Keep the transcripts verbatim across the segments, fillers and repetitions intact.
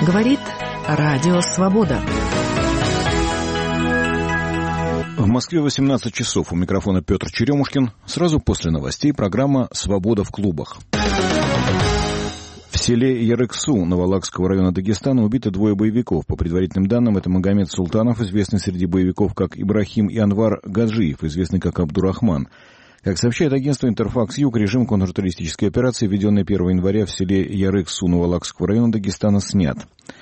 Говорит Радио Свобода. В Москве восемнадцать часов. У микрофона Петр Черемушкин. Сразу после новостей программа «Свобода в клубах». В селе Ярык-Су Наволакского района Дагестана убиты двое боевиков. По предварительным данным, это Магомед Султанов, известный среди боевиков как Ибрахим, и Анвар Гаджиев, известный как Абдурахман. Как сообщает агентство «Интерфакс-Юг», режим контртеррористической операции, введенный первого января в селе Ярык-Су Наволакского района Дагестана, снят.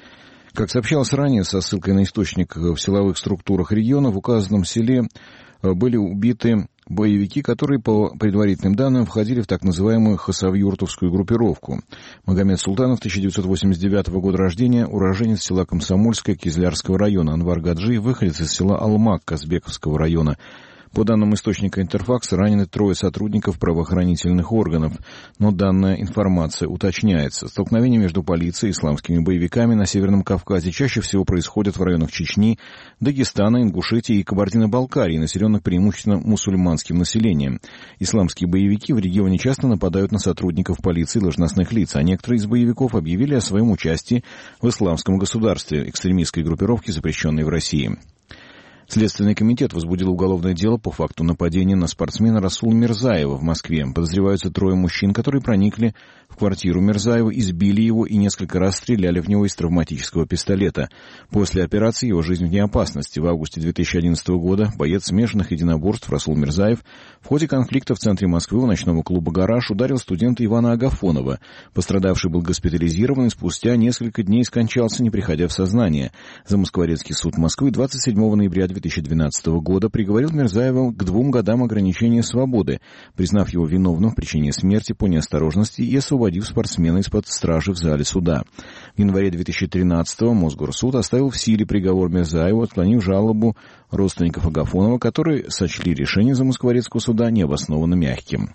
Как сообщалось ранее, со ссылкой на источник в силовых структурах региона, в указанном селе были убиты боевики, которые, по предварительным данным, входили в так называемую хасавюртовскую группировку. Магомед Султанов, тысяча девятьсот восемьдесят девятого года рождения, уроженец села Комсомольское Кизлярского района. Анвар Гаджиев, выходец из села Алмак Казбековского района. По данным источника «Интерфакса», ранены трое сотрудников правоохранительных органов, но данная информация уточняется. Столкновения между полицией и исламскими боевиками на Северном Кавказе чаще всего происходят в районах Чечни, Дагестана, Ингушетии и Кабардино-Балкарии, населенных преимущественно мусульманским населением. Исламские боевики в регионе часто нападают на сотрудников полиции и должностных лиц, а некоторые из боевиков объявили о своем участии в исламском государстве, экстремистской группировке, запрещенной в России. Следственный комитет возбудил уголовное дело по факту нападения на спортсмена Расула Мирзаева в Москве. Подозреваются трое мужчин, которые проникли в квартиру Мирзаева, избили его и несколько раз стреляли в него из травматического пистолета. После операции его жизнь вне опасности. В августе две тысячи одиннадцатого года боец смешанных единоборств Расул Мирзаев в ходе конфликта в центре Москвы у ночного клуба «Гараж» ударил студента Ивана Агафонова. Пострадавший был госпитализирован и спустя несколько дней скончался, не приходя в сознание. Замоскворецкий суд Москвы двадцать седьмого ноября две тысячи двенадцатого года приговорил Мирзаева к двум годам ограничения свободы, признав его виновным в причине смерти по неосторожности и освободив спортсмена из-под стражи в зале суда. В январе две тысячи тринадцатого Мосгорсуд оставил в силе приговор Мирзаеву, отклонив жалобу родственников Агафонова, которые сочли решение Замоскворецкого суда необоснованно мягким.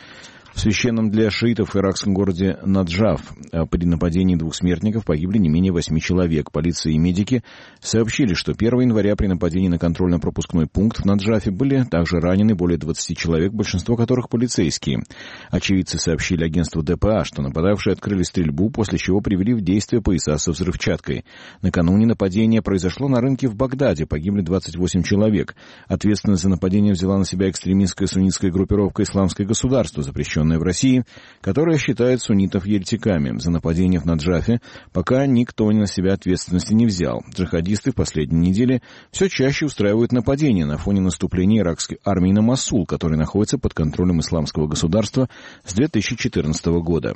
В священном для шиитов иракском городе Наджаф при нападении двух смертников погибли не менее восьми человек. Полиция и медики сообщили, что первого января при нападении на контрольно-пропускной пункт в Наджафе были также ранены более двадцати человек, большинство которых полицейские. Очевидцы сообщили агентству ДПА, что нападавшие открыли стрельбу, после чего привели в действие пояса со взрывчаткой. Накануне нападение произошло на рынке в Багдаде, погибли двадцать восемь человек. Ответственность за нападение взяла на себя экстремистская суннитская группировка «Исламское государство», запрещенное в России, которая считает суннитов еретиками. За нападение в Наджафе пока никто на себя ответственности не взял. Джихадисты в последние недели все чаще устраивают нападения на фоне наступления иракской армии на Мосул, который находится под контролем Исламского государства с две тысячи четырнадцатого года.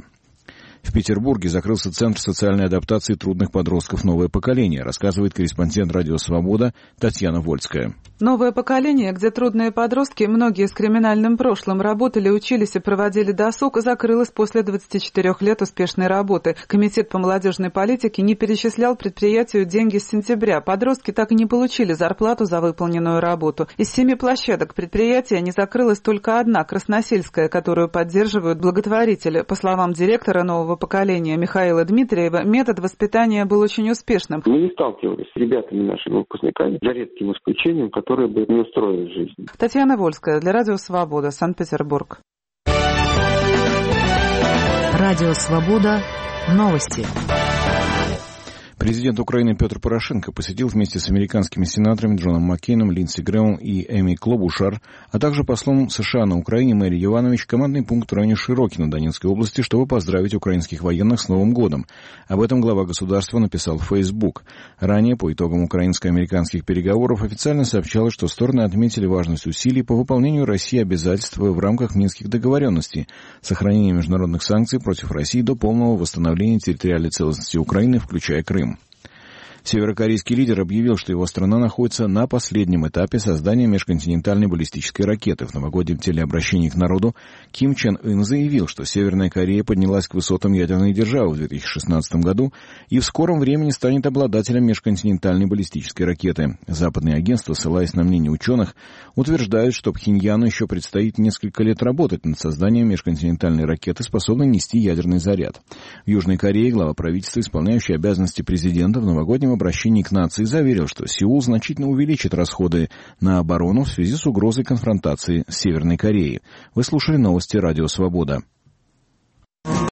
В Петербурге закрылся Центр социальной адаптации трудных подростков «Новое поколение», рассказывает корреспондент «Радио Свобода» Татьяна Вольская. Новое поколение, где трудные подростки, многие с криминальным прошлым, работали, учились и проводили досуг, закрылось после двадцати четырёх лет успешной работы. Комитет по молодежной политике не перечислял предприятию деньги с сентября. Подростки так и не получили зарплату за выполненную работу. Из семи площадок предприятия не закрылась только одна, Красносельская, которую поддерживают благотворители. По словам директора «Нового поколения» Михаила Дмитриева, метод воспитания был очень успешным. Мы не сталкивались с ребятами, нашими выпускниками, за редким исключением, которые бы не устроили жизнь. Татьяна Вольская для Радио Свобода, Санкт-Петербург. Радио Свобода. Новости. Президент Украины Петр Порошенко посетил вместе с американскими сенаторами Джоном Маккейном, Линдси Грэм и Эми Клобушар, а также послом США на Украине Мэри Йованович командный пункт в районе Широкино Донецкой области, чтобы поздравить украинских военных с Новым годом. Об этом глава государства написал в Facebook. Ранее, по итогам украинско-американских переговоров, официально сообщалось, что стороны отметили важность усилий по выполнению России обязательств в рамках Минских договоренностей, сохранения международных санкций против России до полного восстановления территориальной целостности Украины, включая Крым. Северокорейский лидер объявил, что его страна находится на последнем этапе создания межконтинентальной баллистической ракеты. В новогоднем телеобращении к народу Ким Чен Ын заявил, что Северная Корея поднялась к высотам ядерной державы в две тысячи шестнадцатом году и в скором времени станет обладателем межконтинентальной баллистической ракеты. Западные агентства, ссылаясь на мнение ученых, утверждают, что Пхеньяну еще предстоит несколько лет работать над созданием межконтинентальной ракеты, способной нести ядерный заряд. В Южной Корее глава правительства, исполняющий обязанности президента, в новогоднем обращении к нации заверил, что Сеул значительно увеличит расходы на оборону в связи с угрозой конфронтации с Северной Кореей. Вы слушали новости Радио Свобода.